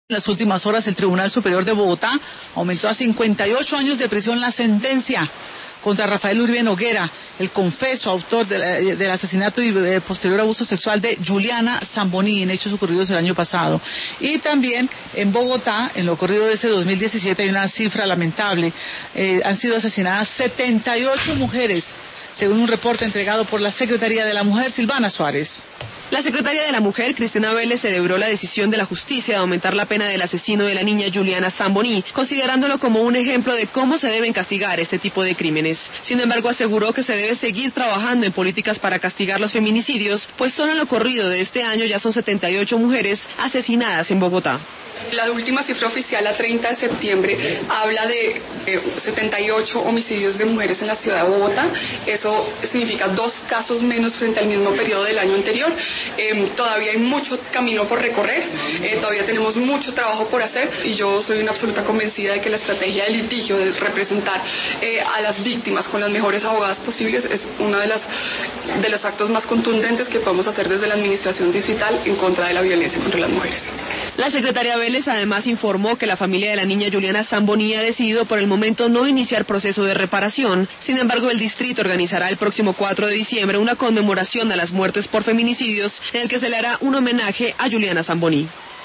En las últimas horas, el Tribunal Superior de Bogotá aumentó a 58 años de prisión la sentencia contra Rafael Uribe Noguera, el confeso autor del asesinato y posterior abuso sexual de Juliana Zamboni en hechos ocurridos el año pasado. Y también en Bogotá, en lo ocurrido de ese 2017, hay una cifra lamentable. Han sido asesinadas 78 mujeres, según un reporte entregado por la Secretaría de la Mujer, Silvana Suárez. La secretaria de la Mujer, Cristina Vélez, celebró la decisión de la justicia de aumentar la pena del asesino de la niña Juliana Zamboni, considerándolo como un ejemplo de cómo se deben castigar este tipo de crímenes. Sin embargo, aseguró que se debe seguir trabajando en políticas para castigar los feminicidios, pues solo en lo corrido de este año ya son 78 mujeres asesinadas en Bogotá. La última cifra oficial, a 30 de septiembre, habla de 78 homicidios de mujeres en la ciudad de Bogotá. Eso significa 2 casos menos frente al mismo periodo del año anterior. Todavía hay mucho camino por recorrer, todavía tenemos mucho trabajo por hacer, y yo soy una absoluta convencida de que la estrategia de litigio, de representar a las víctimas con las mejores abogadas posibles, es uno de los actos más contundentes que podemos hacer desde la administración distrital en contra de la violencia contra las mujeres. La secretaria Vélez además informó que la familia de la niña Juliana Zamboni ha decidido por el momento no iniciar proceso de reparación. Sin embargo, el distrito organizará el próximo 4 de diciembre una conmemoración a las muertes por feminicidios en el que se le hará un homenaje a Juliana Zamboni.